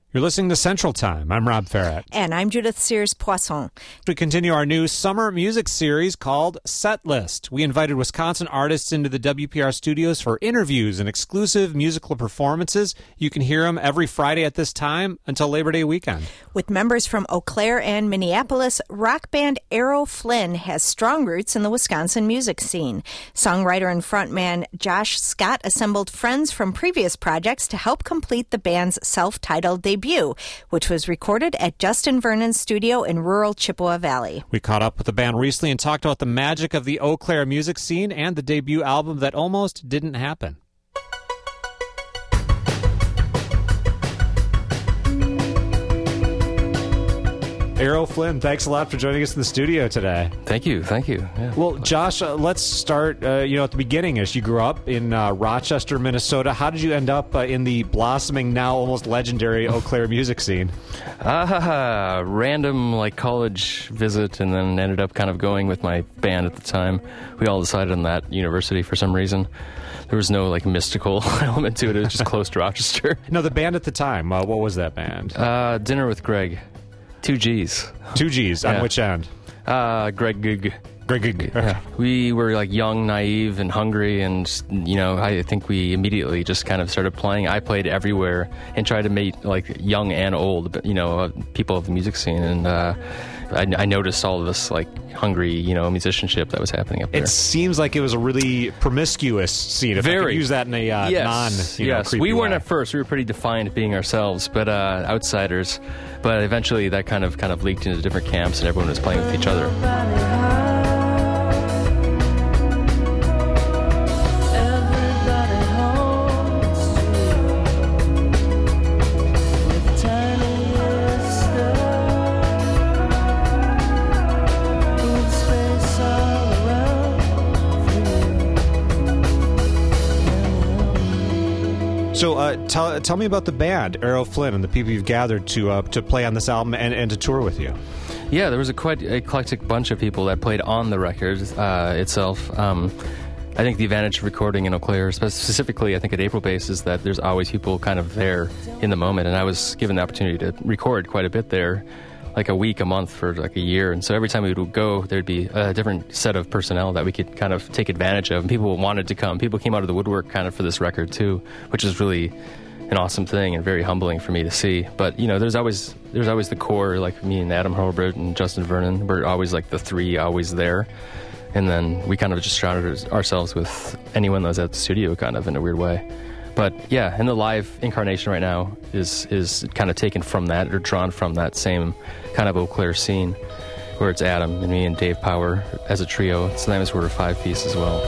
You're listening to Central Time. I'm Rob Farrett. And I'm Judith Sears-Poisson. We continue our new summer music series called Set List. We invited Wisconsin artists into the WPR studios for interviews and exclusive musical performances. You can hear them every Friday at this time until Labor Day weekend. With members from Eau Claire and Minneapolis, rock band Errol Flynn has strong roots in the Wisconsin music scene. Songwriter and frontman Josh Scott assembled friends from previous projects to help complete the band's self-titled debut, which was recorded at Justin Vernon's studio in rural Chippewa Valley. We caught up with the band recently and talked about the magic of the Eau Claire music scene and the debut album that almost didn't happen. Errol Flynn, thanks a lot for joining us in the studio today. Thank you. Yeah. Well, Josh, let's start at the beginning. As you grew up in Rochester, Minnesota, how did you end up in the blossoming, now almost legendary Eau Claire music scene? Random college visit, and then ended up kind of going with my band at the time. We all decided on that university for some reason. There was no mystical element to it. It was just close to Rochester. No, the band at the time. What was that band? Dinner with Greg. 2 G's. 2 G's. On which end? Greg Gug. Greg Gug. Okay. Yeah. We were young, naive, and hungry, and I think we immediately just kind of started playing. I played everywhere and tried to meet young and old, people of the music scene, and I noticed all of this hungry, musicianship that was happening up there. It seems like it was a really promiscuous scene. If I could use that in a yes. creepy We weren't way. at first. We were pretty defiant being ourselves, but outsiders. But eventually, that kind of leaked into different camps, and everyone was playing with each other. So tell me about the band, Errol Flynn, and the people you've gathered to play on this album and to tour with you. Yeah, there was a quite eclectic bunch of people that played on the record itself. I think the advantage of recording in Eau Claire, specifically I think at April Base, is that there's always people kind of there in the moment, and I was given the opportunity to record quite a bit there, a week, a month, for a year. And so every time we would go, there'd be a different set of personnel that we could kind of take advantage of. And people wanted to come. People came out of the woodwork kind of for this record too, which is really an awesome thing and very humbling for me to see. But there's always the core, me and Adam Hurlbert and Justin Vernon. We're always the three always there. And then we kind of just surrounded ourselves with anyone that was at the studio, kind of in a weird way. But yeah, and the live incarnation right now is kind of taken from that, or drawn from that same kind of Eau Claire scene, where it's Adam and me and Dave Power as a trio. Sometimes we're a 5-piece as well.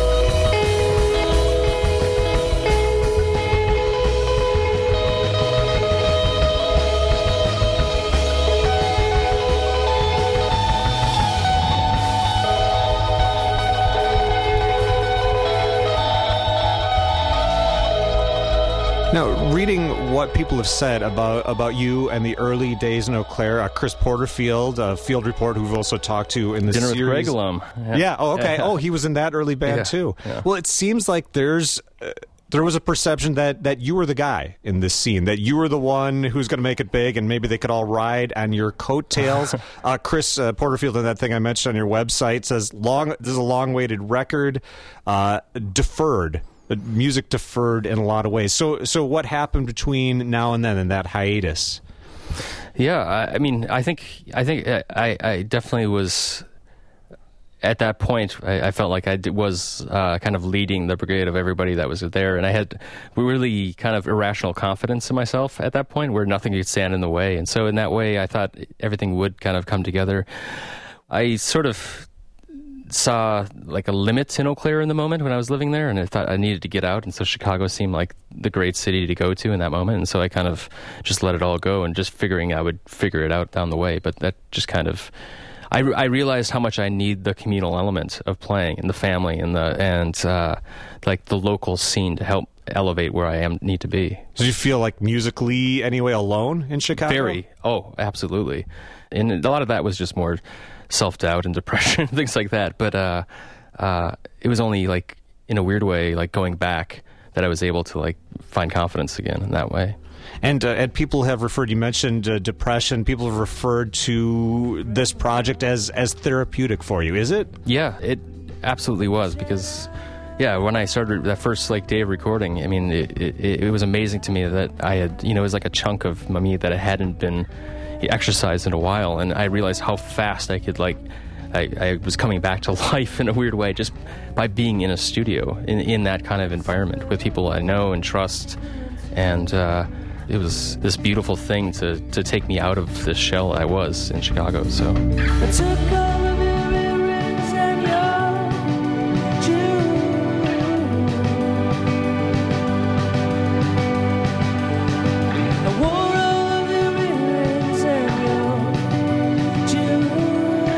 Now, reading what people have said about you and the early days in Eau Claire, Chris Porterfield, a field reporter who we've also talked to in the Dinner series. with Greg alum. Yeah. Oh, okay. Yeah. Oh, he was in that early band too. Yeah. Well, it seems like there was a perception that you were the guy in this scene, that you were the one who's going to make it big, and maybe they could all ride on your coattails. Chris Porterfield, in that thing I mentioned on your website, says this is a long-awaited record, deferred. Music deferred in a lot of ways. So what happened between now and then in that hiatus? Yeah, I think I definitely was at that point. I felt like I was kind of leading the brigade of everybody that was there, and I had really kind of irrational confidence in myself at that point, where nothing could stand in the way. And so in that way, I thought everything would kind of come together. I sort of saw a limit in Eau Claire in the moment when I was living there, and I thought I needed to get out, and so Chicago seemed like the great city to go to in that moment, and so I kind of just let it all go, and just figuring I would figure it out down the way. But that just kind of, I realized how much I need the communal element of playing, and the family, and the local scene to help elevate where I need to be. So you feel like musically anyway alone in Chicago? Very. Oh, absolutely. And a lot of that was just more self-doubt and depression, things like that. But it was only in a weird way, going back, that I was able to find confidence again in that way. And people have referred, you mentioned depression, people have referred to this project as therapeutic for you. Is it? Yeah, it absolutely was, because when I started that first day of recording, I mean, it was amazing to me that I had, it was like a chunk of me that I hadn't been exercised in a while, and I realized how fast I could I was coming back to life in a weird way just by being in a studio in that kind of environment with people I know and trust, and it was this beautiful thing to take me out of this shell I was in Chicago. So. I took all of your earrings and your jewels. I wore all of your earrings and your jewels.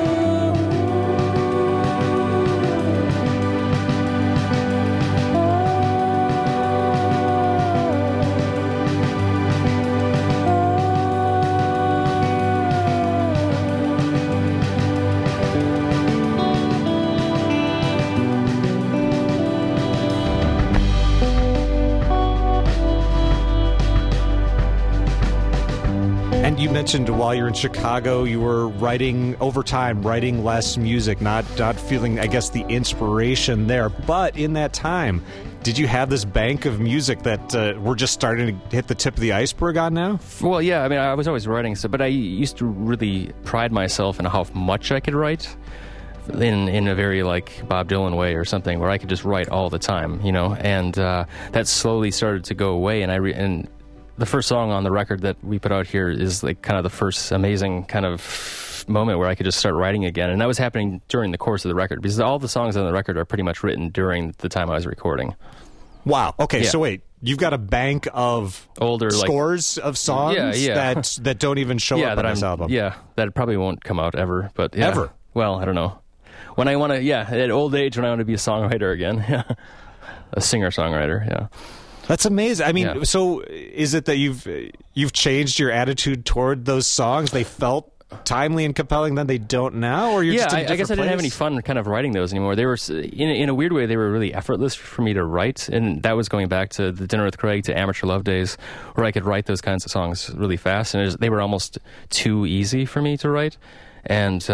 You mentioned while you're in Chicago, you were writing overtime, writing less music, not feeling, I guess, the inspiration there. But in that time, did you have this bank of music that we're just starting to hit the tip of the iceberg on now? Well, yeah. I mean, I was always writing, but I used to really pride myself in how much I could write in a very Bob Dylan way or something, where I could just write all the time, and that slowly started to go away. And the first song on the record that we put out here is kind of the first amazing kind of moment where I could just start writing again. And that was happening during the course of the record, because all the songs on the record are pretty much written during the time I was recording. Wow. Okay, yeah. So wait, you've got a bank of older scores of songs that don't even show up on this album. Yeah, that probably won't come out ever. But yeah. Ever? Well, I don't know. When I want to, at old age, when I want to be a songwriter again, a singer-songwriter, yeah. That's amazing. I mean, So is it that you've changed your attitude toward those songs? They felt timely and compelling, then they don't now, or you're just in a different place? I guess I didn't have any fun kind of writing those anymore. They were in a weird way, they were really effortless for me to write, and that was going back to the Dinner with Craig, to Amateur Love days, where I could write those kinds of songs really fast, and they were almost too easy for me to write, and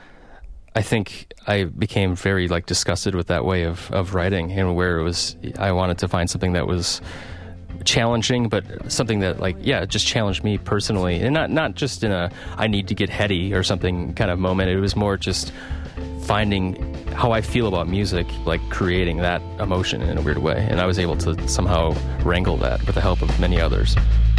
I think I became very disgusted with that way of writing, and where it was, I wanted to find something that was challenging, but something that just challenged me personally, and not just in a I need to get heady or something kind of moment. It was more just finding how I feel about music, creating that emotion in a weird way, and I was able to somehow wrangle that with the help of many others.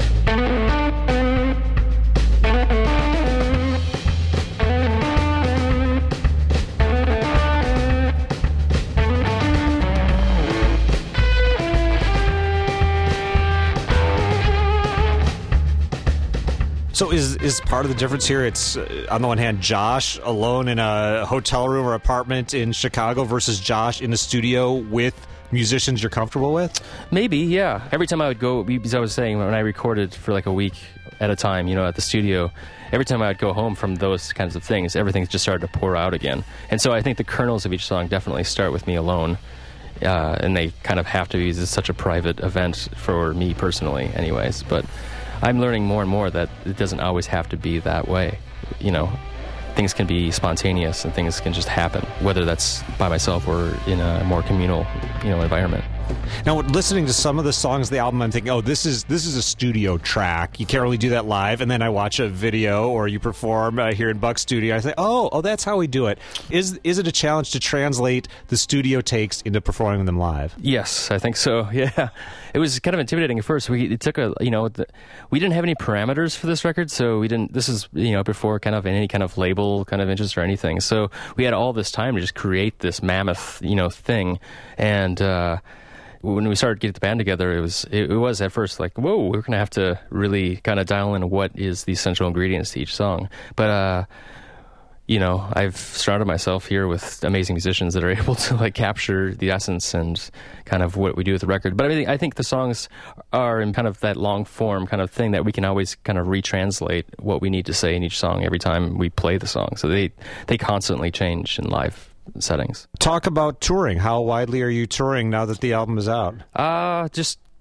So is part of the difference here, it's, on the one hand, Josh alone in a hotel room or apartment in Chicago versus Josh in a studio with musicians you're comfortable with? Maybe, yeah. Every time I would go, as I was saying, when I recorded for a week at a time, at the studio, every time I would go home from those kinds of things, everything just started to pour out again. And so I think the kernels of each song definitely start with me alone. And they kind of have to be, it's such a private event for me personally anyways, but I'm learning more and more that it doesn't always have to be that way. Things can be spontaneous and things can just happen, whether that's by myself or in a more communal, environment. Now, listening to some of the songs of the album, I'm thinking, oh, this is a studio track. You can't really do that live. And then I watch a video or you perform here in Buck's studio. I say, oh, that's how we do it. Is it a challenge to translate the studio takes into performing them live? Yes, I think so. Yeah, it was kind of intimidating at first. We didn't have any parameters for this record, so we didn't. This is before kind of any kind of label kind of interest or anything. So we had all this time to just create this mammoth thing, and. When we started getting the band together, it was at first whoa, we're going to have to really kind of dial in what is the essential ingredients to each song. But, I've surrounded myself here with amazing musicians that are able to capture the essence and kind of what we do with the record. But I think the songs are in kind of that long form kind of thing that we can always kind of retranslate what we need to say in each song every time we play the song. So they constantly change in live settings. Talk about touring. How widely are you touring now that the album is out? Just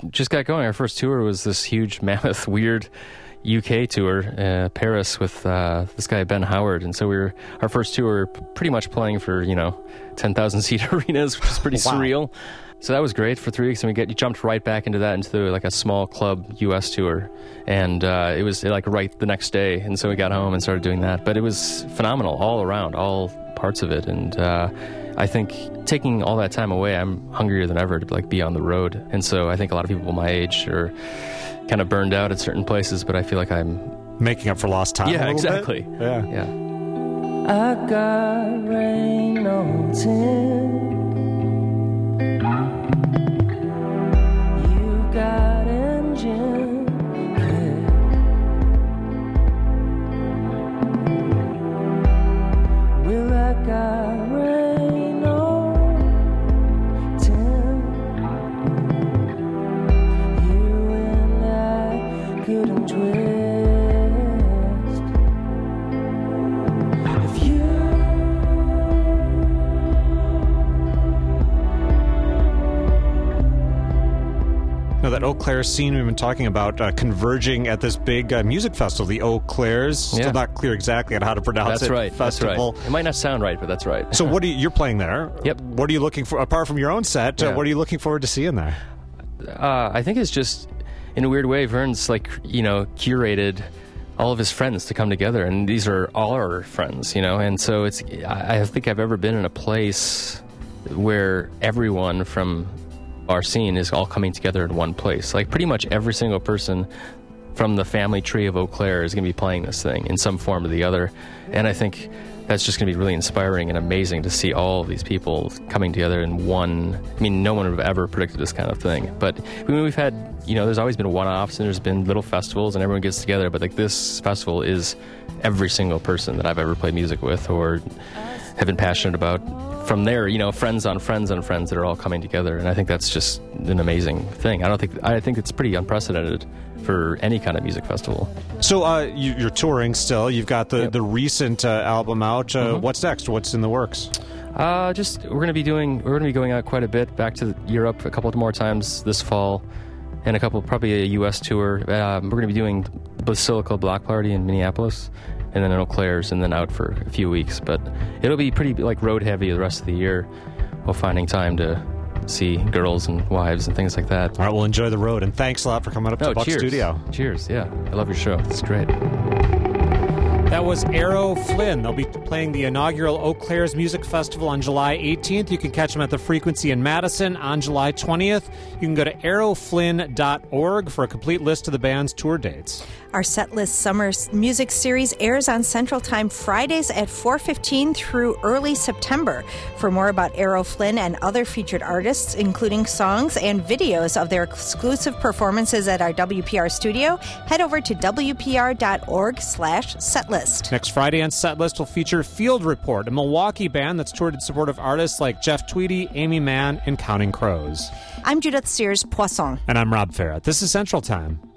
just got going. Our first tour was this huge, mammoth, weird UK tour, Paris, with this guy Ben Howard, and so our first tour pretty much playing for 10,000 seat arenas, which is pretty surreal. So that was great for 3 weeks, and you jumped right back into like a small club U.S. tour, and it was like right the next day, and so we got home and started doing that. But it was phenomenal all around, all parts of it, and I think taking all that time away, I'm hungrier than ever to like be on the road, and so I think a lot of people my age are kind of burned out at certain places, but I feel like I'm making up for lost time. Yeah, a exactly. Bit. Yeah. I got rain on tin. You got engine clear. Well, I got rain on tin. You and I couldn't twist. If you Now, that Eau Claire scene we've been talking about converging at this big music festival, the Eau Claires. Still not clear exactly on how to pronounce That's it. right. Festival. That's right. It might not sound right, but that's right. So you're playing there. Yep. What are you looking for, apart from your own set, what are you looking forward to seeing there? I think it's just, in a weird way, Vern's curated all of his friends to come together, and these are all our friends, and so I think I've ever been in a place where everyone from our scene is all coming together in one place. Like pretty much every single person from the family tree of Eau Claire is going to be playing this thing in some form or the other, and I think that's just going to be really inspiring and amazing to see all of these people coming together in one. I mean, no one would have ever predicted this kind of thing, but we've had, there's always been one-offs and there's been little festivals and everyone gets together, but like this festival is every single person that I've ever played music with or have been passionate about. From there, friends on friends on friends that are all coming together, and I think that's just an amazing thing. I think it's pretty unprecedented for any kind of music festival. So you're touring still. You've got the recent album out. What's next? What's in the works? We're going to be going out quite a bit, back to Europe a couple more times this fall, and probably a U.S. tour. We're going to be doing the Basilica Block Party in Minneapolis, and then in Eau Claire's, and then out for a few weeks. But it'll be pretty like road heavy the rest of the year, while finding time to see girls and wives and things like that. All right, well, enjoy the road, and thanks a lot for coming up to Buck Studio. Cheers, yeah. I love your show. It's great. That was Errol Flynn. They'll be playing the inaugural Eau Claire's Music Festival on July 18th. You can catch them at the Frequency in Madison on July 20th. You can go to arrowflynn.org for a complete list of the band's tour dates. Our Setlist Summer Music Series airs on Central Time Fridays at 4:15 through early September. For more about Errol Flynn and other featured artists, including songs and videos of their exclusive performances at our WPR studio, head over to wpr.org/setlist. Next Friday on Setlist will feature Field Report, a Milwaukee band that's toured in support of artists like Jeff Tweedy, Amy Mann, and Counting Crows. I'm Judith Sears Poisson. And I'm Rob Farrett. This is Central Time.